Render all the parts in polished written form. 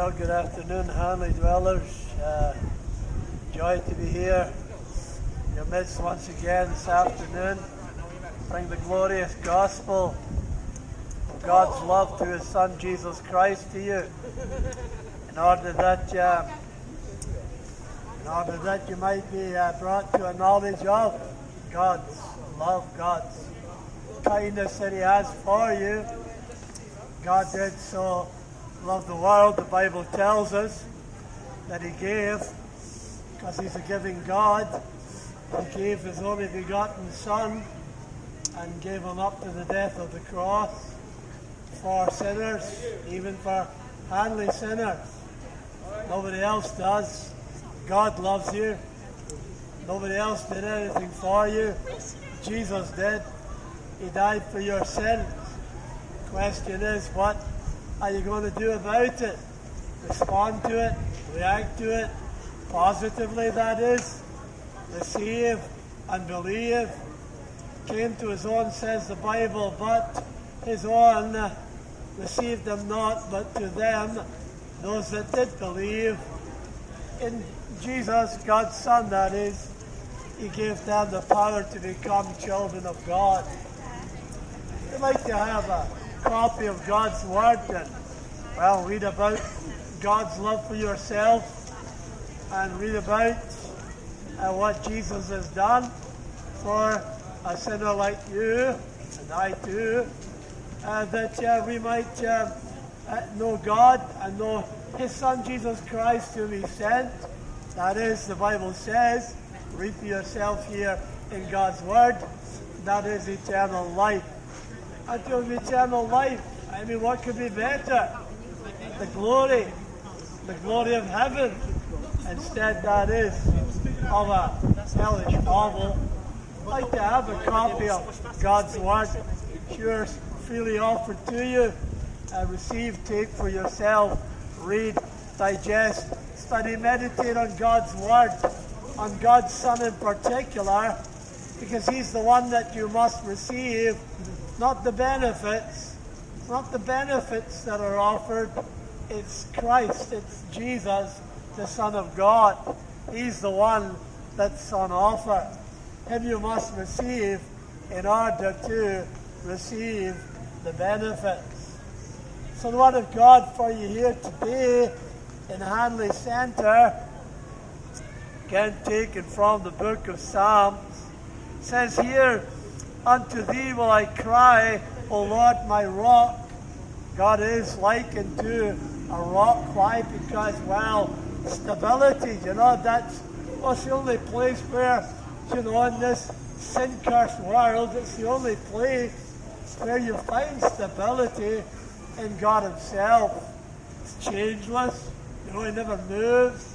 Well, good afternoon, Hanley dwellers. Joy to be here in your midst once again this afternoon. Bring the glorious gospel of God's love through His Son Jesus Christ to you, in order that you might be brought to a knowledge of God's love, God's kindness that He has for you. God did so love the world, the Bible tells us, that He gave, because He's a giving God. He gave His only begotten Son and gave Him up to the death of the cross for sinners, even for Hanley sinners. Nobody else does. God loves you. Nobody else did anything for you. Jesus did. He died for your sins. The question is, what are you going to do about it? Respond to it, react to it, positively that is. Receive and believe. Came to His own, says the Bible, but His own received Him not, but to them, those that did believe in Jesus, God's Son that is, He gave them the power to become children of God. You'd like to have a copy of God's Word and, well, read about God's love for yourself and read about what Jesus has done for a sinner like you and I too, that we might know God and know His Son Jesus Christ whom He sent. That is, the Bible says, read for yourself here in God's Word, that is eternal life. And to have eternal life, I mean, what could be better? The glory of heaven. Instead, that is, of a hellish hovel. I'd like to have a copy of God's Word. Sure, freely offered to you. Receive, take for yourself, read, digest, study, meditate on God's Word, on God's Son in particular, because He's the one that you must receive, not the benefits. It's not the benefits that are offered. It's Christ. It's Jesus, the Son of God. He's the one that's on offer. Him you must receive in order to receive the benefits. So the Word of God for you here today in Hanley Centre, again taken from the book of Psalms, says here, "Unto Thee will I cry, O Lord my rock." God is likened to a rock. Why? Because, well, stability, that's the only place where, in this sin-cursed world, it's the only place where you find stability in God Himself. It's changeless. He never moves.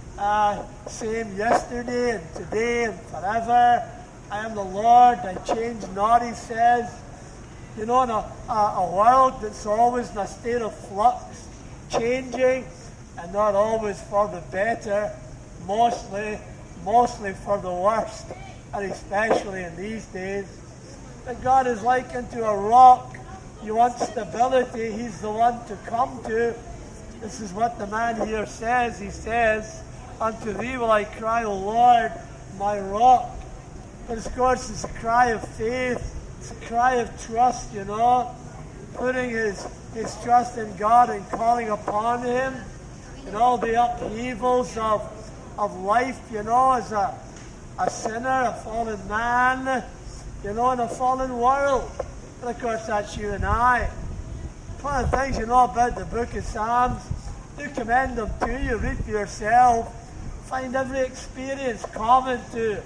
Same yesterday and today and forever. I am the Lord, I change not, He says. In a world that's always in a state of flux, changing, and not always for the better, mostly for the worst, and especially in these days. But God is likened to a rock. You want stability, He's the one to come to. This is what the man here says. He says, "Unto Thee will I cry, O Lord, my rock." But of course, it's a cry of faith. It's a cry of trust, putting his trust in God and calling upon Him in all the upheavals of life, as a sinner, a fallen man, in a fallen world. And of course, that's you and I. One of the things about the book of Psalms, do commend them to you, read for yourself, find every experience common to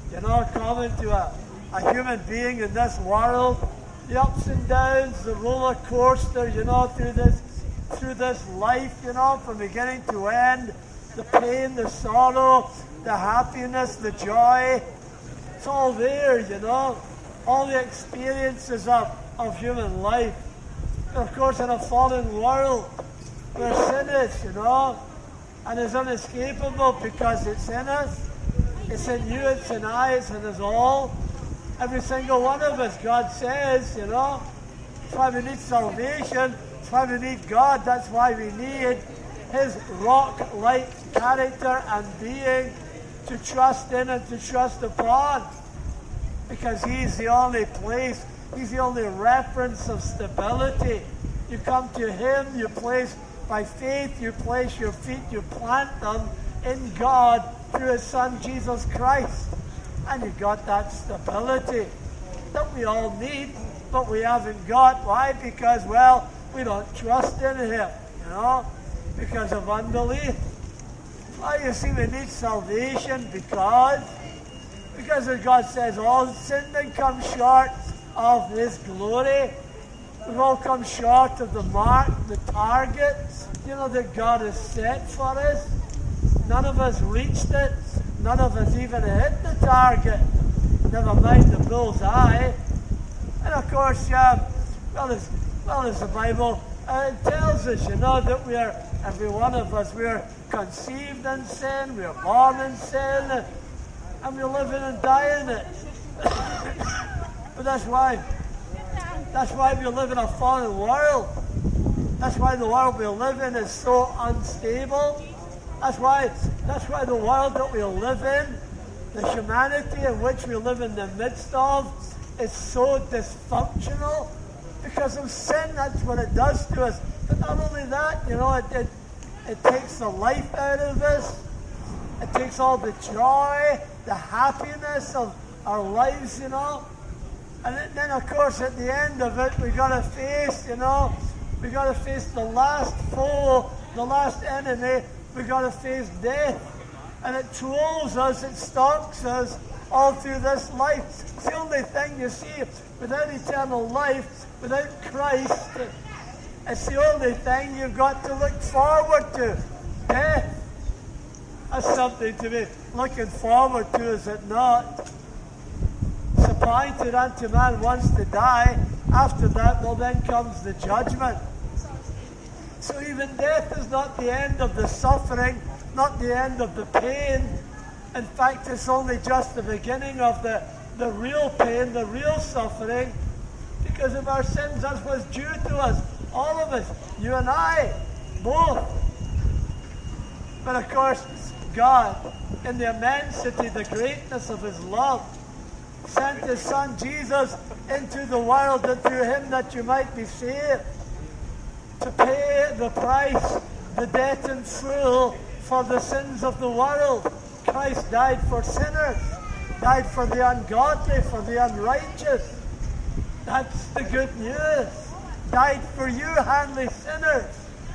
a human being in this world, the ups and downs, the roller coaster, through this life, from beginning to end, the pain, the sorrow, the happiness, the joy. It's all there, all the experiences of human life. And of course, in a fallen world, where sin is, and is unescapable because it's in us. It's in you, it's in I, it's in us all. Every single one of us, God says, That's why we need salvation. That's why we need God. That's why we need his rock-like character and being to trust in and to trust upon. Because he's the only place, he's the only reference of stability. You come to him, you place, by faith, you place your feet, you plant them in God through his Son, Jesus Christ. And you got that stability that we all need, but we haven't got. Why? Because, well, we don't trust in him, because of unbelief. Well, you see, we need salvation because as God says, all sinned and come short of his glory. We've all come short of the mark, the target, that God has set for us. None of us reached it. None of us even hit the target. Never mind the bullseye. And of course, as the Bible tells us, that we are, every one of us, we are conceived in sin, we are born in sin, and we live in and die in it. But that's why we live in a fallen world. That's why the world we live in is so unstable. That's why the world that we live in, the humanity in which we live in the midst of, is so dysfunctional because of sin. That's what it does to us. But not only that, it takes the life out of us. It takes all the joy, the happiness of our lives, And then, of course, at the end of it, we got to face, the last foe, the last enemy. We got to face death. And it trolls us, it stalks us all through this life. It's the only thing, you see, without eternal life, without Christ, it's the only thing you've got to look forward to. Death. That's something to be looking forward to, is it not? It's appointed unto man once to die. After that, well, then comes the judgment. So even death is not the end of the suffering, not the end of the pain. In fact, it's only just the beginning of the real pain, the real suffering, because of our sins. That was due to us, all of us, you and I, both. But of course, God, in the immensity, the greatness of his love, sent his Son Jesus into the world, and through him that you might be saved, to pay the price, the debt in full for the sins of the world. Christ died for sinners, died for the ungodly, for the unrighteous. That's the good news. Died for you, handly sinners.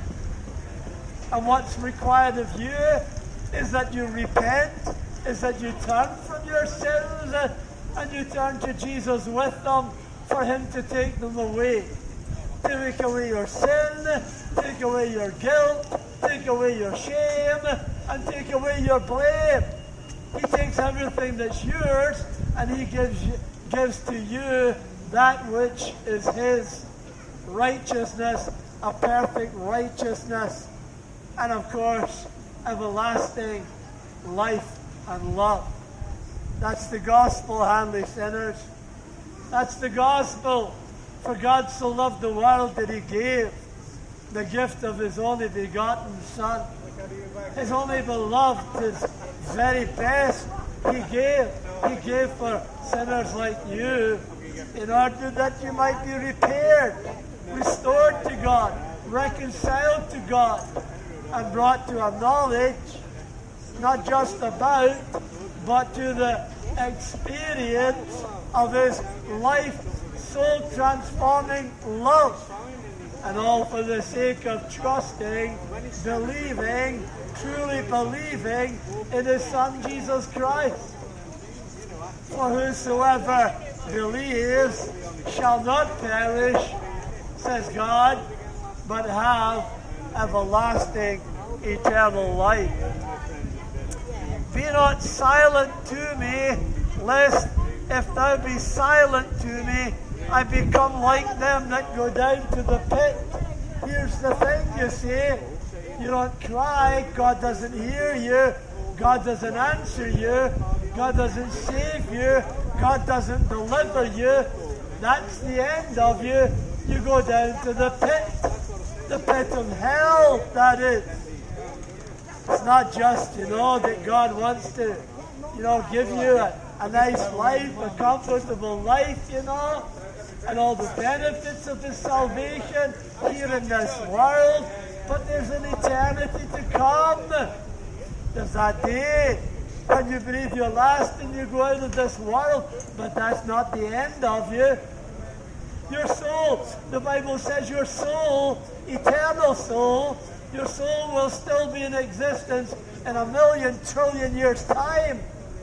And what's required of you is that you repent, is that you turn from your sins and you turn to Jesus with them for him to take them away. Take away your sin, take away your guilt, take away your shame, and take away your blame. He takes everything that's yours and he gives to you that which is his righteousness, a perfect righteousness, and of course, everlasting life and love. That's the gospel, handly sinners. That's the gospel. For God so loved the world that he gave the gift of his only begotten Son. His only beloved, his very best, he gave. He gave for sinners like you in order that you might be repaired, restored to God, reconciled to God, and brought to a knowledge, not just about, but to the experience of his life soul-transforming love. And all for the sake of trusting, believing, truly believing in his Son Jesus Christ. For whosoever believes shall not perish, says God, but have everlasting eternal life. Be not silent to me, lest if thou be silent to me, I become like them that go down to the pit. Here's the thing, you see. You don't cry, God doesn't hear you, God doesn't answer you, God doesn't save you, God doesn't deliver you. That's the end of you. You go down to the pit of hell, that is. It's not just, that God wants to, give you a nice life, a comfortable life, and all the benefits of His salvation here in this world. But there's an eternity to come. There's that day when you breathe your last and you go out of this world. But that's not the end of you. Your soul, the Bible says your soul, eternal soul, your soul will still be in existence in 1,000,000 trillion years' time.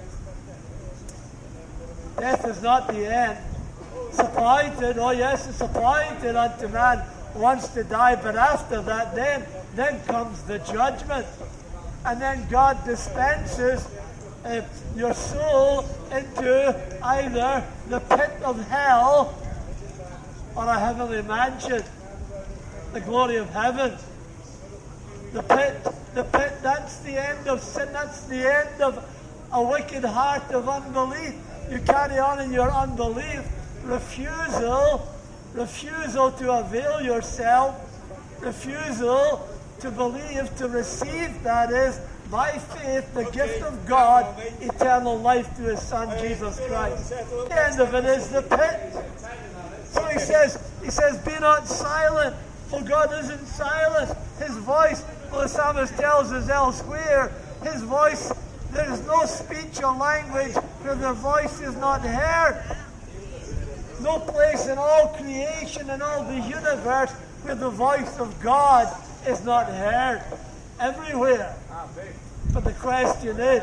Death is not the end. It's appointed, oh yes, it's appointed unto man once to die, but after that then comes the judgment. And then God dispenses your soul into either the pit of hell or a heavenly mansion, the glory of heaven. The pit, that's the end of sin, that's the end of a wicked heart of unbelief. You carry on in your unbelief, refusal to avail yourself, refusal to believe, to receive, that is, by faith, the gift of God, eternal life through His Son, Jesus Christ. The end of it is the pit. So he says, be not silent. For God isn't silent. His voice, the psalmist tells us elsewhere, His voice, there is no speech or language where the voice is not heard. No place in all creation and all the universe where the voice of God is not heard. Everywhere. But the question is,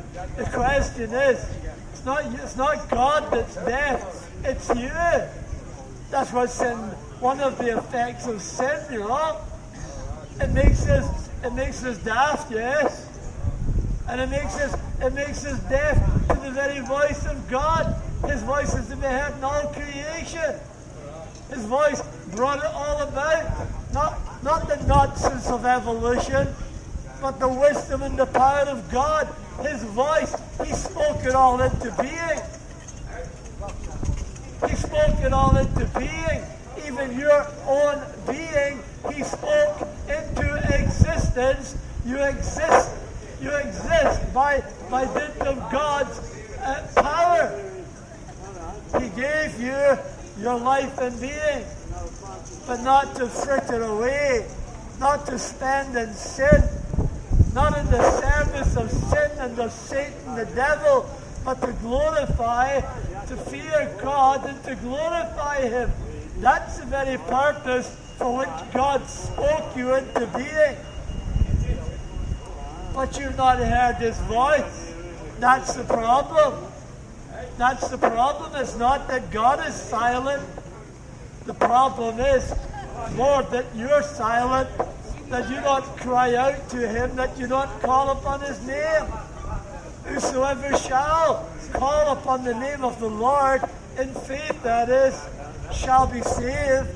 it's not God that's deaf, it's you. That's what's sin. One of the effects of sin, It makes us daft, yes. And it makes us deaf to the very voice of God. His voice is to be heard in all creation. His voice brought it all about. Not the nonsense of evolution, but the wisdom and the power of God. His voice, He spoke it all into being. He spoke it all into being. Even your own being, He spoke into existence. You exist by dint of God's power. He gave you your life and being, but not to fritter away, not to spend in sin, not in the service of sin and of Satan, the devil, but to glorify, to fear God and to glorify Him. That's the very purpose for which God spoke you into being. But you've not heard His voice. That's the problem. That's the problem. It's not that God is silent. The problem is more that you're silent, that you don't cry out to Him, that you don't call upon His name. Whosoever shall call upon the name of the Lord in faith, that is, shall be saved,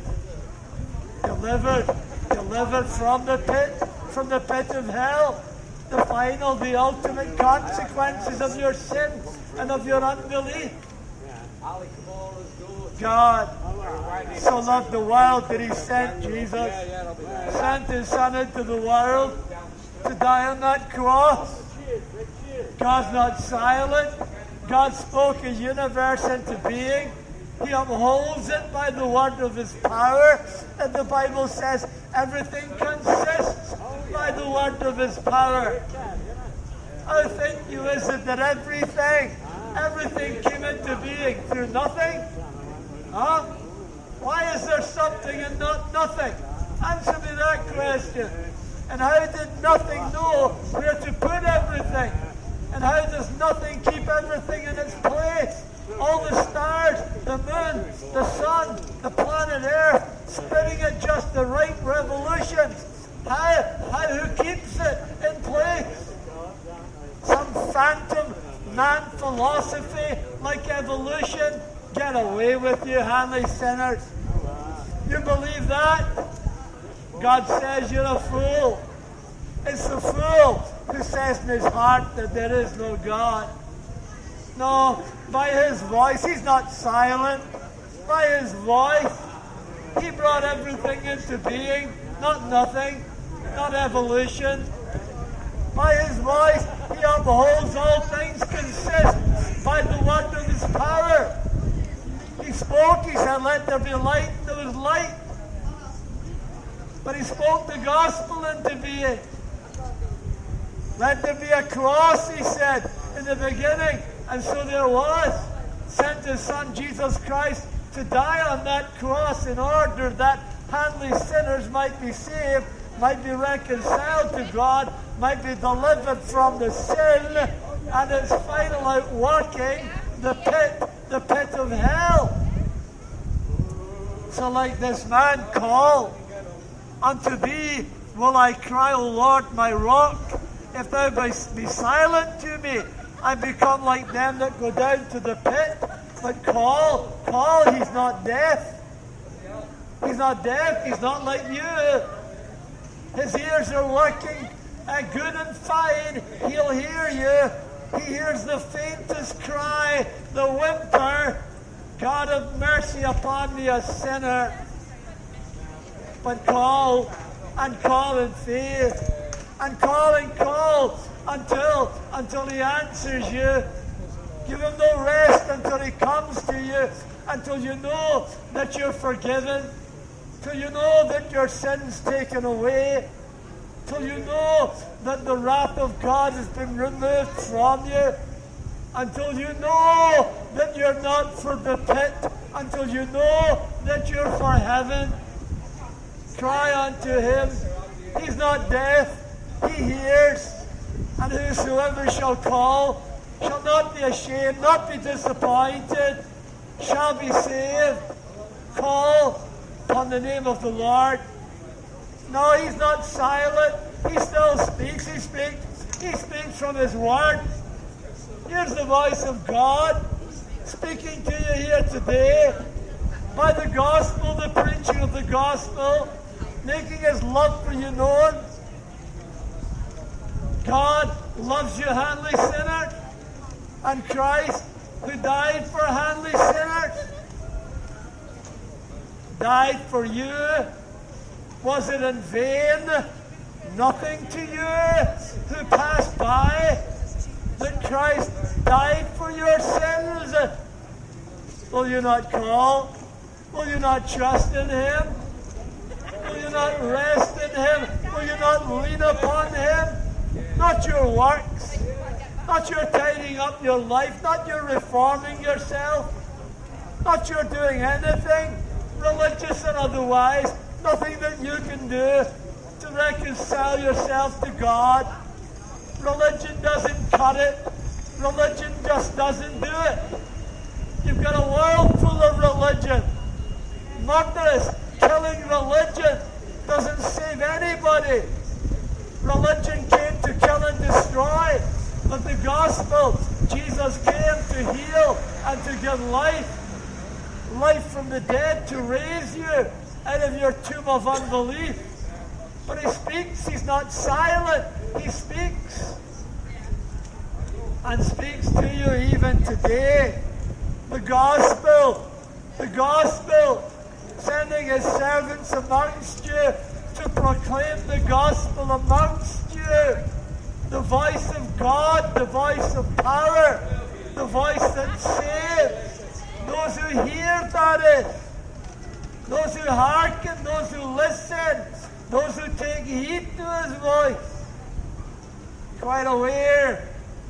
delivered from the pit of hell, the ultimate consequences of your sin and of your unbelief. God so loved the world that He sent Jesus, sent His Son into the world to die on that cross. God's not silent. God spoke a universe into being. He upholds it by the word of His power. And the Bible says everything consists by the word of His power. How think you is it that everything came into being through nothing? Huh? Why is there something and not nothing? Answer me that question. And how did nothing know where to put everything? And how does nothing keep everything in its place? All the stars, the moon, the sun, the planet Earth, spinning at just the right revolutions. Who keeps it in place? Some phantom man philosophy like evolution? Get away with you, Hanley sinners. You believe that? God says you're a fool. It's the fool who says in his heart that there is no God. No, by His voice, He's not silent. By His voice, He brought everything into being, not nothing, not evolution. By his voice he upholds all things, consist by the word of his power. He spoke, he said, let there be light, and there was light. But he spoke the gospel into being. Let there be a cross, he said, in the beginning. And so there was. Sent his son Jesus Christ to die on that cross in order that handly sinners might be saved, might be reconciled to God, might be delivered from the sin and its final outworking, the pit of hell. So like this man called, unto thee will I cry, O Lord, my rock. If thou be silent to me, I become like them that go down to the pit. But Paul, he's not deaf. He's not deaf. He's not like you. His ears are working good and fine. He'll hear you. He hears the faintest cry, the whimper. God have mercy upon me, a sinner. But call, and call in faith, and call until he answers you. Give him no rest until he comes to you, until you know that you're forgiven, till you know that your sin's taken away, till you know that the wrath of God has been removed from you, until you know that you're not for the pit, until you know that you're for heaven. Cry unto him. He's not deaf. He hears. And whosoever shall call shall not be ashamed, not be disappointed, shall be saved. Call upon the name of the Lord. No, he's not silent. He still speaks. He speaks from his word. Here's the voice of God speaking to you here today by the gospel, the preaching of the gospel, making his love for you known. God loves you, handly sinner, and Christ, who died for handly sinners, died for you. Was it in vain? Nothing to you who passed by that Christ died for your sins. Will you not call? Will you not trust in him? Will you not rest in him? Will you not lean upon him? Not your works, not your tidying up your life, not your reforming yourself, not your doing anything, religious and otherwise, nothing that you can do to reconcile yourself to God. Religion doesn't cut it. Religion just doesn't do it. You've got a world full of religion. Murderous, killing religion doesn't save anybody. Religion came to kill and destroy, but the gospel, Jesus came to heal and to give life. Life from the dead, to raise you out of your tomb of unbelief. But he speaks, he's not silent. He speaks. And speaks to you even today. The gospel, sending his servants amongst you to proclaim the gospel amongst you. The voice of God, the voice of power, the voice that saves. Those who hear, that is. Those who hearken, those who listen, those who take heed to his voice. Quite aware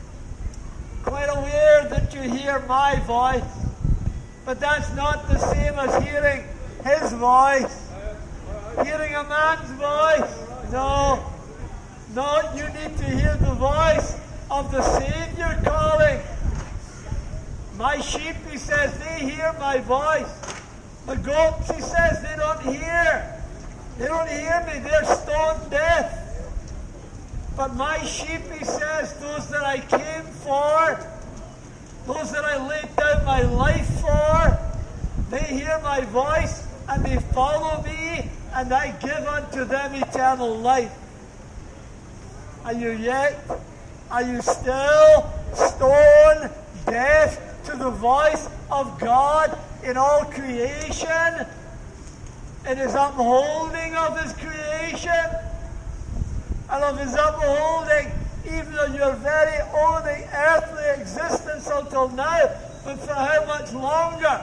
that you hear my voice. But that's not the same as hearing his voice. Hearing a man's voice. No, you need to hear the voice of the Savior calling. My sheep, he says, they hear my voice. The goats, he says, they don't hear. They don't hear me. They're stone deaf. But my sheep, he says, those that I came for, those that I laid down my life for, they hear my voice and they follow me, and I give unto them eternal life. Are you still stone deaf to the voice of God in all creation, in his upholding of his creation, and of his upholding even in your very only earthly existence until now, but for how much longer?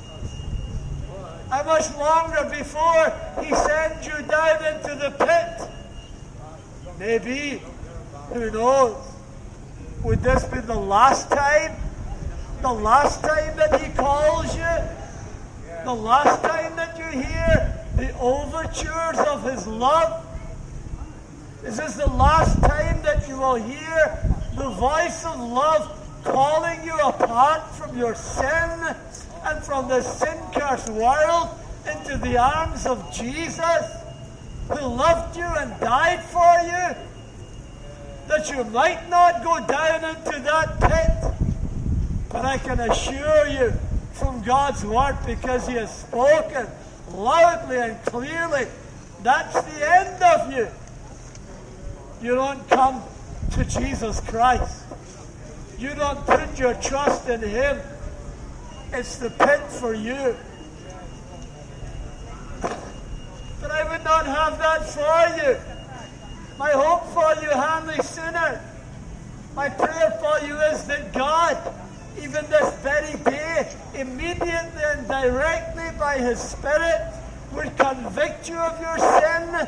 How much longer before he sends you down into the pit? Maybe. Who knows? Would this be the last time? The last time that he calls you? The last time that you hear the overtures of his love? Is this the last time that you will hear the voice of love calling you apart from your sin and from the sin-cursed world into the arms of Jesus, who loved you and died for you, that you might not go down into that pit? But I can assure you from God's word, because he has spoken loudly and clearly, that's the end of you. You don't come to Jesus Christ. You don't put your trust in him. It's the pit for you. But I would not have that for you. My hope for you, Hanley sinner, my prayer for you is that God, even this very day, immediately and directly by his Spirit, would convict you of your sin,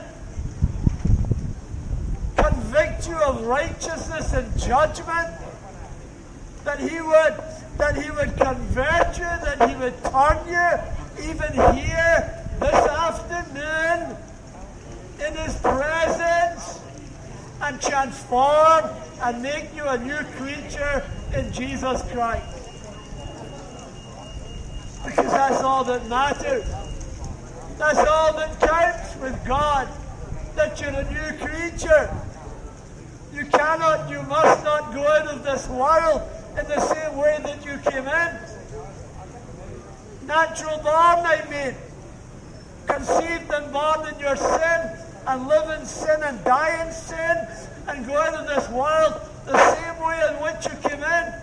convict you of righteousness and judgment, that he would convert you, that he would turn you, even here this afternoon, in his presence, and transform and make you a new creature in Jesus Christ. Because that's all that matters. That's all that counts with God, that you're a new creature. You must not go out of this world in the same way that you came in. Natural born, I mean. Conceived and born in your sin, and live in sin and die in sin, and go out of this world the same way in which you came in.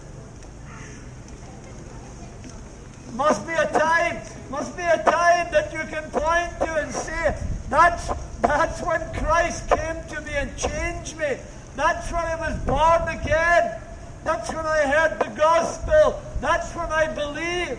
Must be a time that you can point to and say, that's when Christ came to me and changed me. That's when I was born again. That's when I heard the gospel. That's when I believed.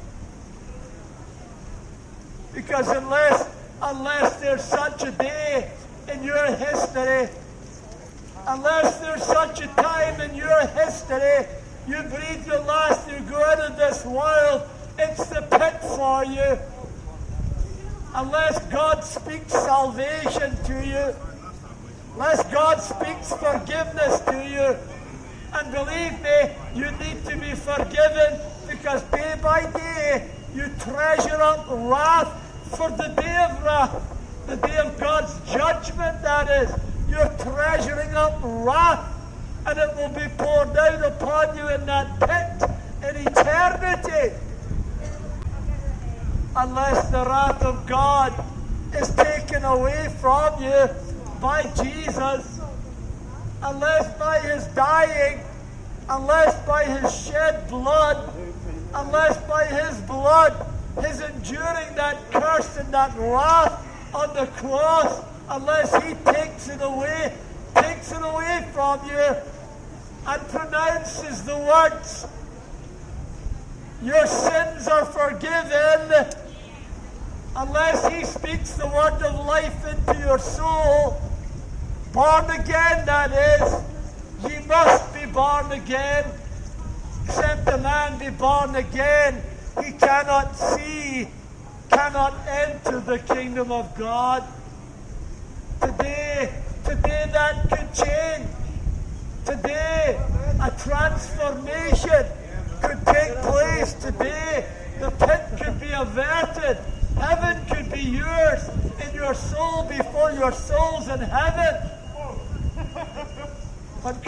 Because unless there's such a day in your history, unless there's such a time in your history, you breathe your last, you go out of this world, it's the pit for you. Unless God speaks salvation to you, unless God speaks forgiveness to you, and believe me, you need to be forgiven, because day by day you treasure up wrath for the day of wrath, the day of God's judgment, that is. You're treasuring up wrath, and it will be poured out upon you in that pit in eternity. Unless the wrath of God is taken away from you by Jesus, unless by his dying, unless by his shed blood, unless by his blood, his enduring that curse and that wrath on the cross, unless he takes it away from you and pronounces the words, your sins are forgiven, unless he speaks the word of life into your soul, born again, that is, ye must be born again. Except a man be born again, he cannot enter the kingdom of God. Today that could change. Today, a transformation could take place. Today, the pit could be averted. Heaven could be yours in your soul before your soul's in heaven. But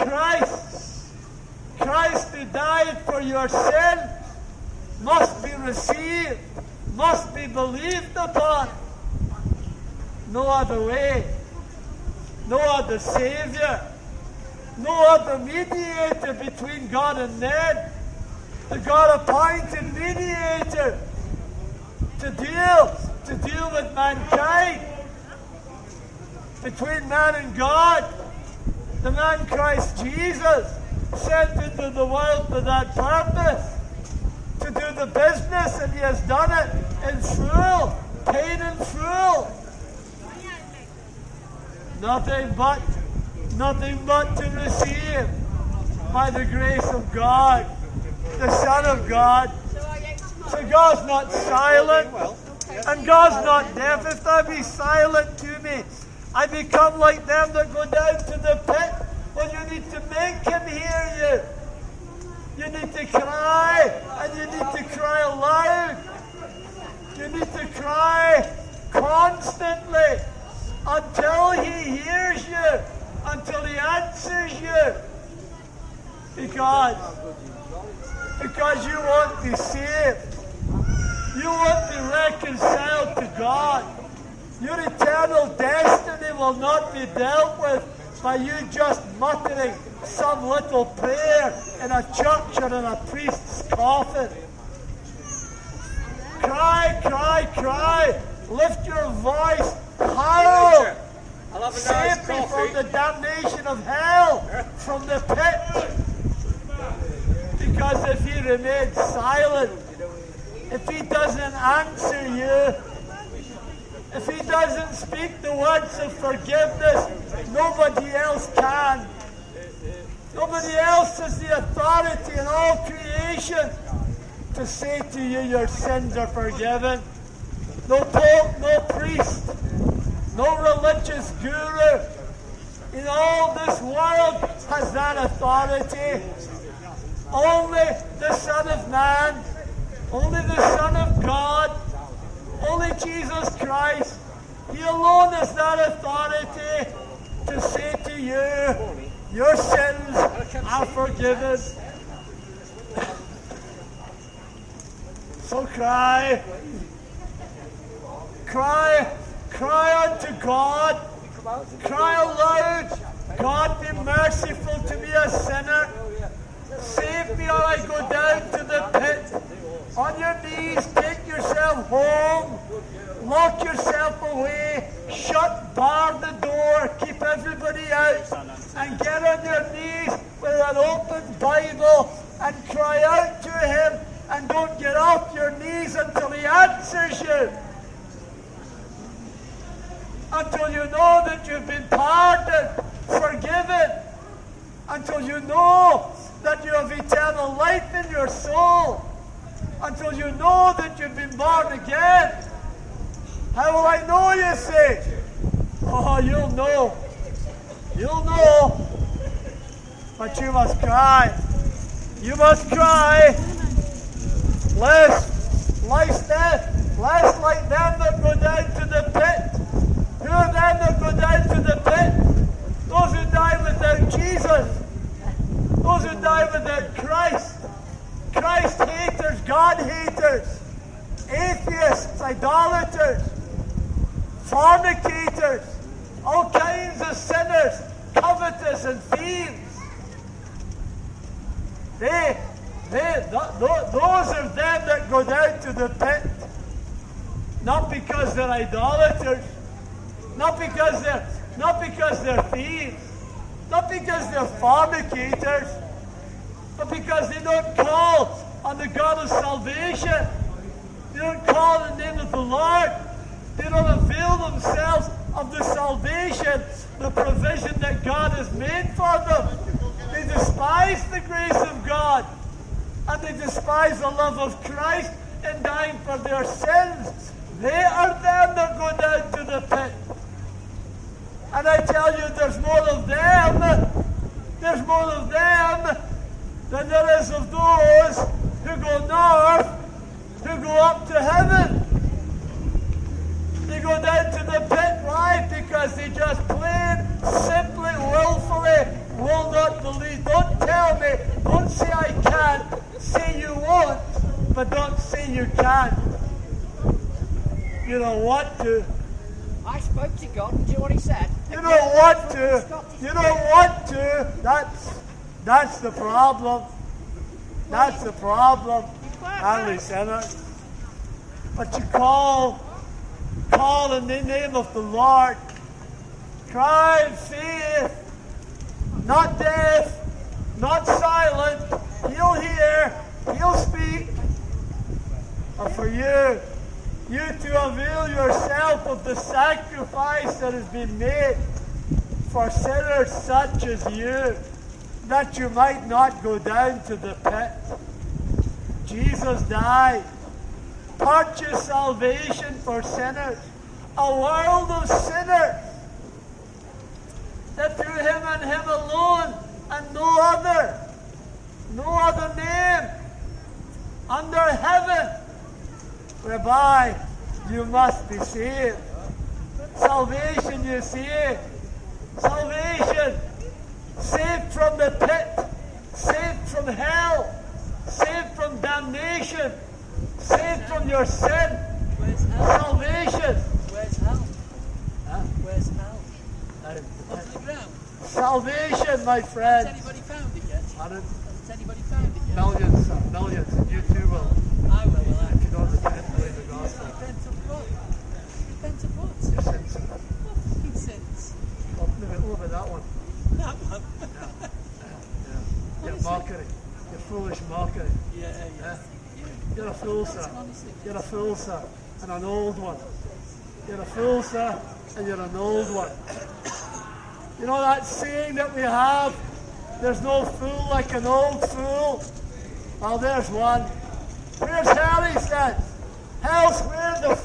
Christ who died for your sin must be received, must be believed upon. No other way, no other Savior, no other mediator between God and men. The God-appointed mediator to deal with mankind, between man and God. The man Christ Jesus sent into the world for that purpose, to do the business, and he has done it in full, paid in full. Nothing but to receive by the grace of God, the Son of God. So God's not silent, and God's not deaf. If thou be silent to me, I become like them that go down to the pit. Well, you need to make him hear you. You need to cry, and you need to cry aloud. You need to cry constantly until he hears you, until he answers you. Because you want to be saved. You want to be reconciled to God. Your eternal destiny will not be dealt with by you just muttering some little prayer in a church or in a priest's coffin. Cry, cry, cry. Lift your voice. Howl. Save me from the damnation of hell, from the pit. Because if he remains silent, if he doesn't answer you, if he doesn't speak the words of forgiveness, nobody else can. Nobody else has the authority in all creation to say to you your sins are forgiven. No pope, no priest, no religious guru in all this world has that authority. Only the Son of Man, only the Son of God, only Jesus Christ. He alone has that authority to say to you, your sins are forgiven. So cry. Cry. Cry unto God. Cry aloud. God, be merciful to me, a sinner. Save me or I go down to the pit. On your knees, take yourself home. Lock yourself away. Shut, bar the door. Keep everybody out. And get on your knees with an open Bible and cry out to him. And don't get off your knees until he answers you. Until you know that you've been pardoned, forgiven. Until you know that you have eternal life in your soul. Until you know that you've been born again. How will I know, you say? Oh, you'll know. You'll know. But you must cry. You must cry. Lest life's death. Lest like them that go down to the pit. Who are them that go down to the pit? Those who die without Jesus. Those who die without Christ. Christ haters, God haters, atheists, idolaters, fornicators, all kinds of sinners, covetous and thieves. Those are them that go down to the pit. Not because they're idolaters, not because they're thieves, not because they're fornicators, but because they don't call on the God of salvation. They don't call on the name of the Lord. They don't avail themselves of the salvation, the provision that God has made for them. They despise the grace of God, and they despise the love of Christ in dying for their sins. They are them that go down to the pit. And I tell you, there's more of them. There's more of them than there is of those who go north, who go up to heaven. They go down to the pit. Why? Because they just plain, simply, willfully will not believe. Don't tell me. Don't say I can't. Say you won't, but don't say you can't. You don't want to. I spoke to God, and do you know what he said? You don't want to. You don't want to. That's the problem. That's the problem. Only sinners. But you call in the name of the Lord. Cry in faith. not deaf, not silent. He'll hear, he'll speak. Or for you to avail yourself of the sacrifice that has been made for sinners such as you, that you might not go down to the pit. Jesus died, purchased salvation for sinners, a world of sinners, that through him and him alone and no other name under heaven whereby you must be saved. Salvation, you see. Salvation. Saved from the pit. Saved from hell. Saved from damnation. Saved from your sin. Where's hell? Salvation. Where's hell? Huh? Where's hell? Out of the Off the pit. ground. Salvation, my Has friend. anybody found it yet? Pardon? Has anybody found it yet? Millions, millions, and you too will. I will. If you don't repent, believe the gospel. Repent of what? Repent of what? Your sins. What fucking sins? Look at that one. That one. Your mockery. Your foolish mockery. Yeah. You're a fool, sir. Honestly. You're a fool, sir. And an old one. You're a fool, sir. And you're an old one. You know that saying that we have? There's no fool like an old fool. Well, there's one. Where's hell, he says? Hell's where the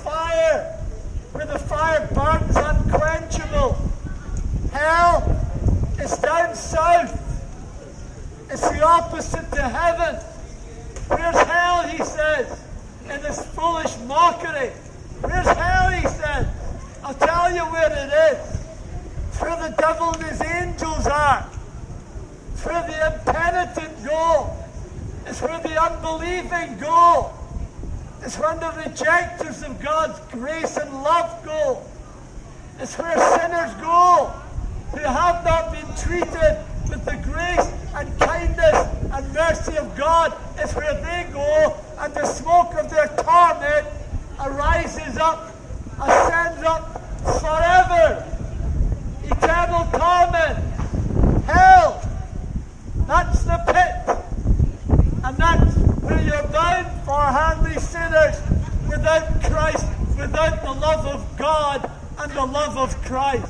fire burns unquenchable. Hell is down south. It's the opposite to heaven. Where's hell, he says, in this foolish mockery? Where's hell, he says? I'll tell you where it is. It's where the devil and his angels are. It's where the impenitent go. It's where the unbelieving go. It's where the rejectors of God's grace and love go. It's where sinners go who have not been treated with the grace and kindness and mercy of God. It's where they go, and the smoke of their torment arises up, ascends up forever. Eternal torment. Hell. That's the pit. And that's where you're bound for, handy sinners, without Christ, without the love of God and the love of Christ.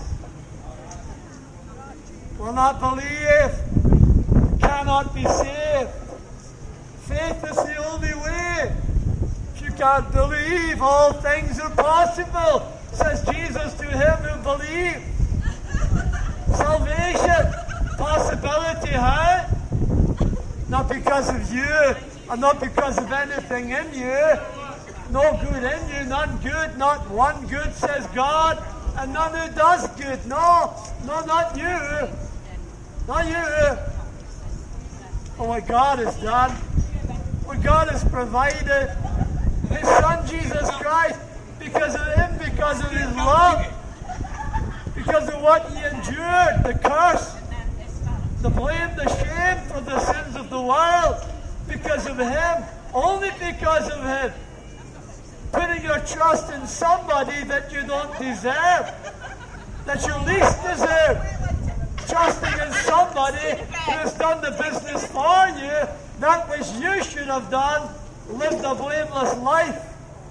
Will not believe, cannot be saved. Faith is the only way. If you can't believe, all things are possible, says Jesus to him who believes. Salvation, possibility, how? Not because of you, and not because of anything in you. No good in you, none good, not one good, says God, and none who does good. No, not you. Not you. Oh, what God has done, what God has provided, His Son Jesus Christ, because of Him, because of His love, because of what He endured, the curse, the blame, the shame for the sins of the world, because of Him, only because of Him. Putting your trust in somebody that you don't deserve, that you least deserve. Trusting in somebody who has done the business for you, that which you should have done, lived a blameless life.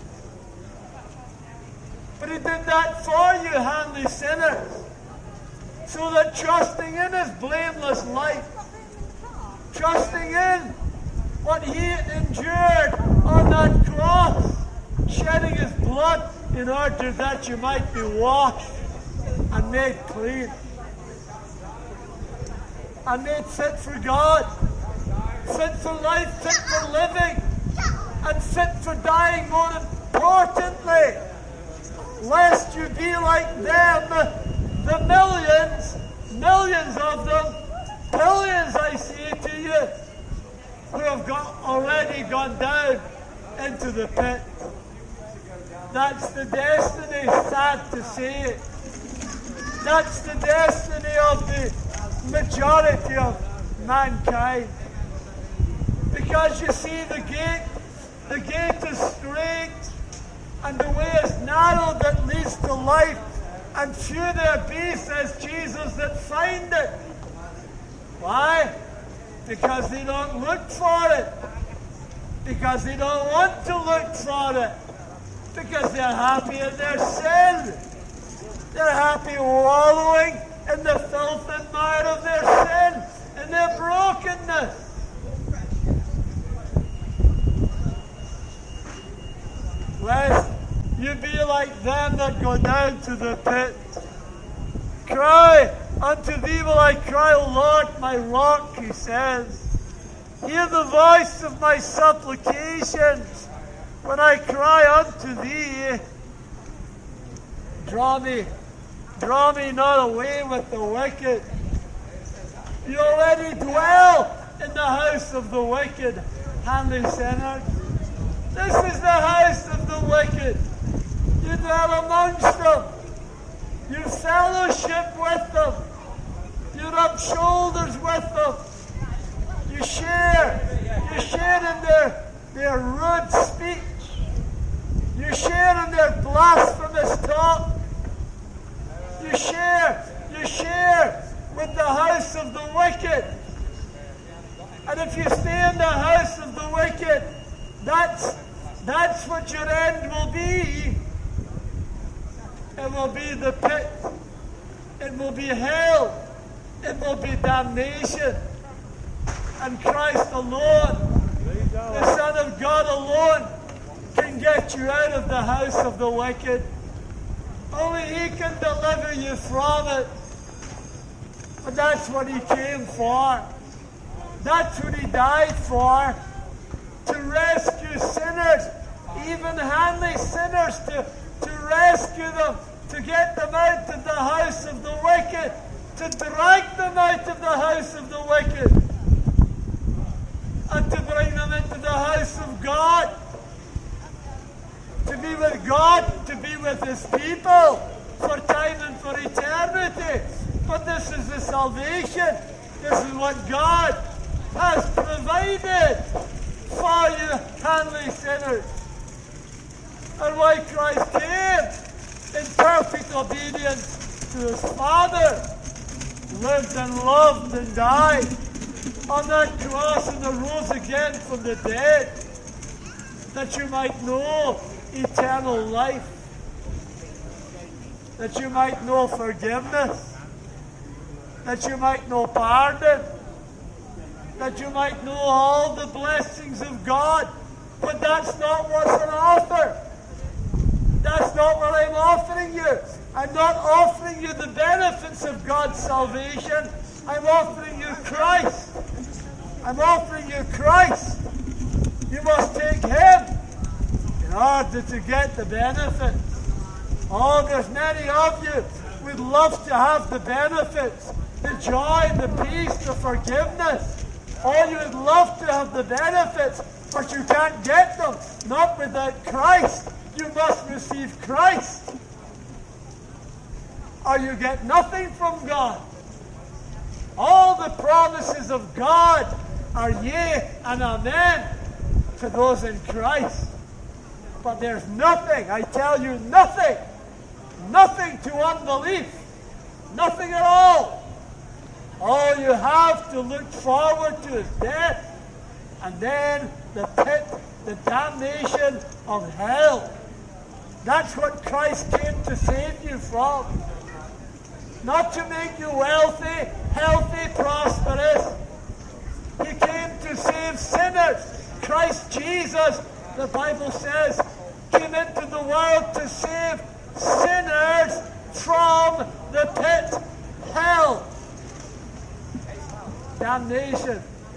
But He did that for you, handy sinners, so that trusting in His blameless life, trusting in what He endured on that cross, shedding His blood in order that you might be washed and made clean and made fit for God, fit for life, fit for living, and fit for dying, more importantly, lest you be like them, the millions of them, billions, I say to you, who have already gone down into the pit. That's the destiny, sad to say. That's the destiny of the majority of mankind. Because you see, the gate is straight, and the way is narrow that leads to life, and few there be, says Jesus, that find it. Why? Because they don't look for it. Because they don't want to look for it. Because they're happy in their sin. They're happy wallowing in the filth and mire of their sin and their brokenness. Lest you be like them that go down to the pit. Cry, unto thee will I cry, O Lord, my rock, he says. Hear the voice of my supplications when I cry unto thee. Draw me not away with the wicked. You already dwell in the house of the wicked, Hanley sinners. This is the house of the wicked. You dwell amongst them. You fellowship with them. You rub shoulders with them. You share in their rude speech. You share in their blasphemous talk. You share with the house of the wicked. And if you stay in the house of the wicked, that's what your end will be. It will be the pit. It will be hell. It will be damnation. And Christ alone, the Son of God alone, can get you out of the house of the wicked. Only He can deliver you from it. But that's what He came for. That's what He died for. To rescue sinners, even Hanley sinners, to rescue them, to get them out of the house of the wicked, to drag them out of the house of the wicked, and to bring them into the house of God, to be with God, to be with His people for time and for eternity. But this is the salvation. This is what God has provided for you, Hanley sinners. And why Christ came in perfect obedience to His Father, lived and loved and died on that cross and arose again from the dead, that you might know eternal life, that you might know forgiveness, that you might know pardon, that you might know all the blessings of God. But that's not what's on offer. That's not what I'm offering you. I'm not offering you the benefits of God's salvation. I'm offering you Christ. I'm offering you Christ. You must take Him in order to get the benefits. Oh, there's many of you would love to have the benefits, the joy, the peace, the forgiveness. Oh, you would love to have the benefits, but you can't get them, not without Christ. You must receive Christ, or you get nothing from God. All the promises of God are yea and amen to those in Christ. But there's nothing, I tell you, nothing to unbelief. Nothing at all. All you have to look forward to is death, and then the pit, the damnation of hell. That's what Christ came to save you from. Not to make you wealthy, healthy, prosperous. He came to save sinners. Christ Jesus, the Bible says, came into the world to save sinners from the pit, hell, damnation.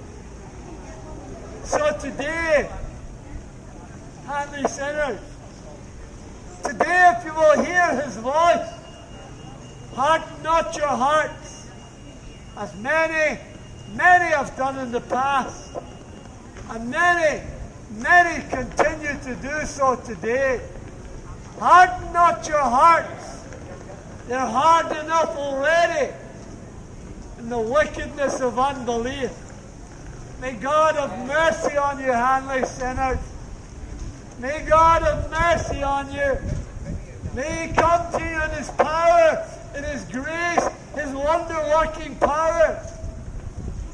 So today, Hanley sinners, today if you will hear His voice, harden not your hearts, as many have done in the past, and many continue to do so today. Harden not your hearts. They're hard enough already in the wickedness of unbelief. May God have mercy on you, Hanley sinners. May God have mercy on you. May He come to you in His power, in His grace, His wonder-working power.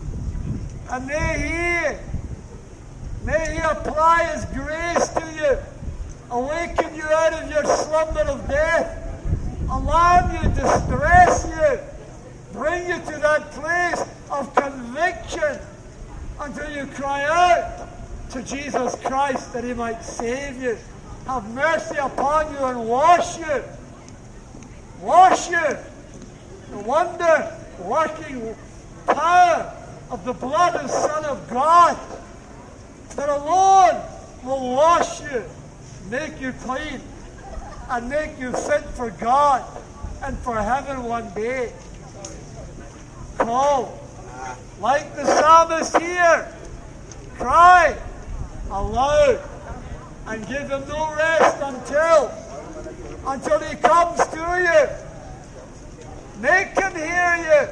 And may He apply His grace to you, awaken you out of your slumber of death, alarm you, distress you, bring you to that place of conviction until you cry out to Jesus Christ that He might save you, have mercy upon you and wash you. Wash you. The wonder-working power of the blood of the Son of God that alone will wash you, make you clean, and make you fit for God and for heaven one day. Call, like the psalmist here, cry aloud and give Him no rest until He comes to you. Make Him hear you.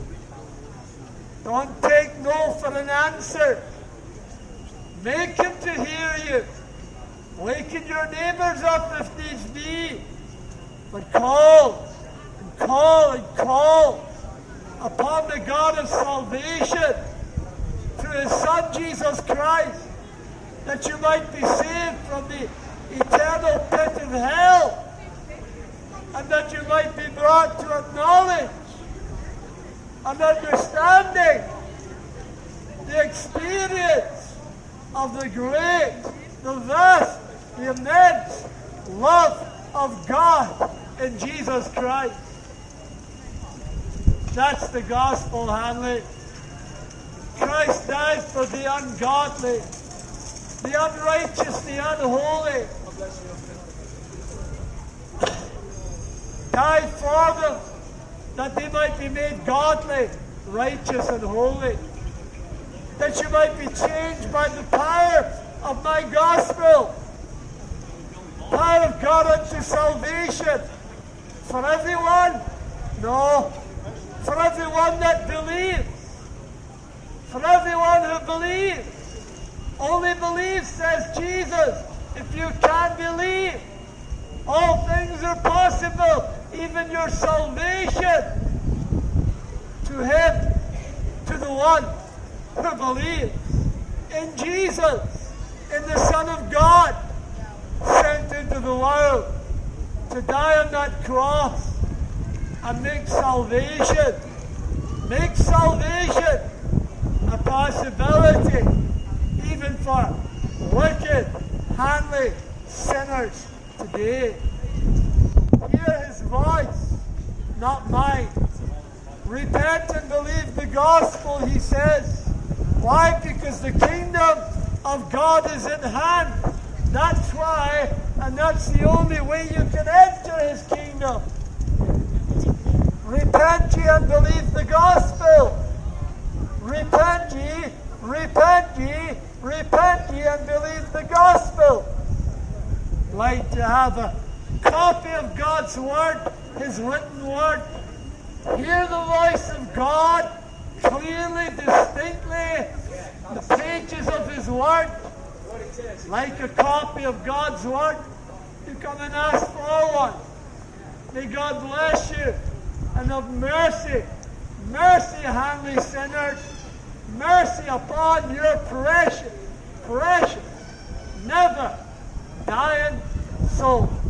Don't take no for an answer. Make Him to hear you. Waken your neighbors up if needs be. But call and call and call upon the God of salvation through His Son Jesus Christ, that you might be saved from the eternal pit of hell, and that you might be brought to a knowledge and understanding the experience of the great, the vast, the immense love of God in Jesus Christ. That's the gospel, Hanley. Christ died for the ungodly, the unrighteous, the unholy. Died for them that they might be made godly, righteous, and holy. That you might be changed by the power of my gospel. Power of God unto salvation. For everyone? No. For everyone that believes. For everyone who believes. Only believe, says Jesus, if you can believe. All things are possible, even your salvation. To Him, to the one who believes in Jesus, in the Son of God, sent into the world to die on that cross and make salvation a possibility even for wicked, handly sinners today. Hear His voice, not mine. Repent and believe the gospel, He says. Why? Because the kingdom of God is in hand. That's why, and that's the only way you can enter His kingdom. Repent ye and believe the gospel. Repent ye, repent ye, repent ye and believe the gospel. Like to have a copy of God's word, His written word. Hear the voice of God clearly, distinctly, the pages of His word. Like a copy of God's word, you come and ask for one. May God bless you and have mercy. Mercy, handly sinners. Mercy upon your precious, never dying soul.